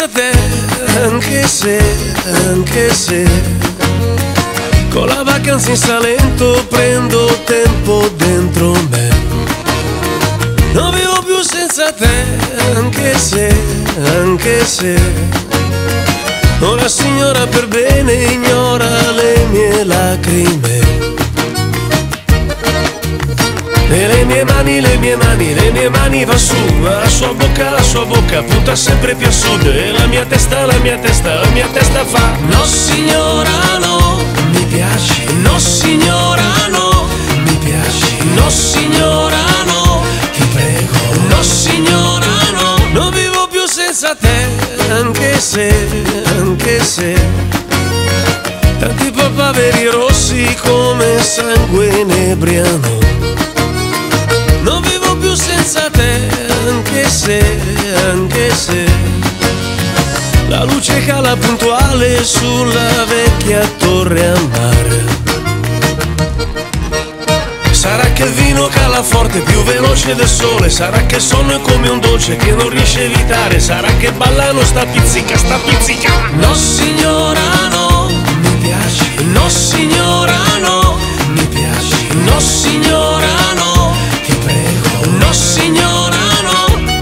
senza te, anche se con la vacanza in Salento prendo tempo dentro me. Non vivo più senza te, anche se una signora per bene ignora le mie lacrime. E le mie mani va su, ma la sua bocca punta sempre più a sud. E la mia testa fa: no signora no, mi piaci. No signora no, mi piaci. No signora no, ti prego. No signora no, non vivo più senza te, anche se tanti papaveri rossi come sangue inebriano. Non vivo più senza te, anche se la luce cala puntuale sulla vecchia torre a mare. Sarà che il vino cala forte, più veloce del sole. Sarà che il sonno è come un dolce che non riesce a evitare. Sarà che ballano sta pizzica. No signora no, mi piaci. No signora no, mi piaci. No signora no, ti prego. No signora no.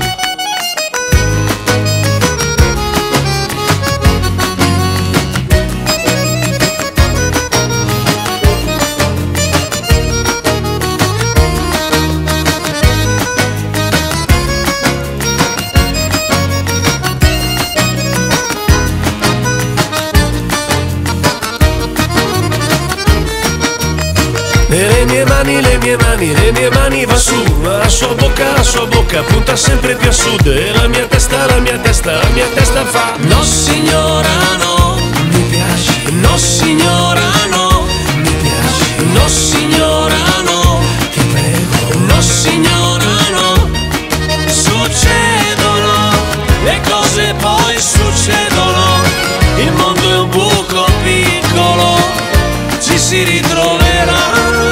E le mie mani va su, ma la sua bocca punta sempre più a sud. E la mia testa fa: no signora no, mi piaci. No signora no, mi piaci. No signora no, ti prego. No signora no. Succedono le cose, poi succedono. Il mondo è un buco piccolo, ci si ritroverà.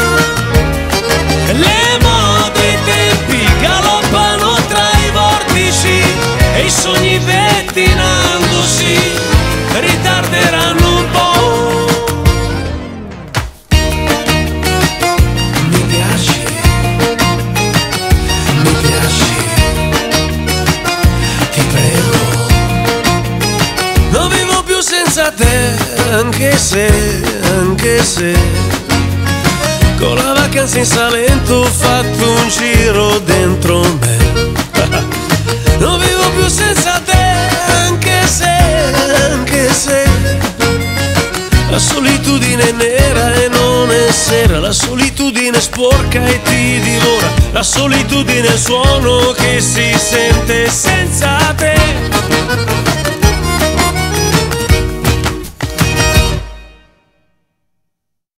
Le mode e i tempi galoppano tra i vortici e i sogni pettinandosi ritarderanno un po'. Mi piaci, ti prego. Non vivo più senza te, anche se con la vacanza in Salento ho fatto un giro dentro me. Non vivo più senza te, anche se la solitudine è nera e non è sera. La solitudine sporca e ti divora. La solitudine è il suono che si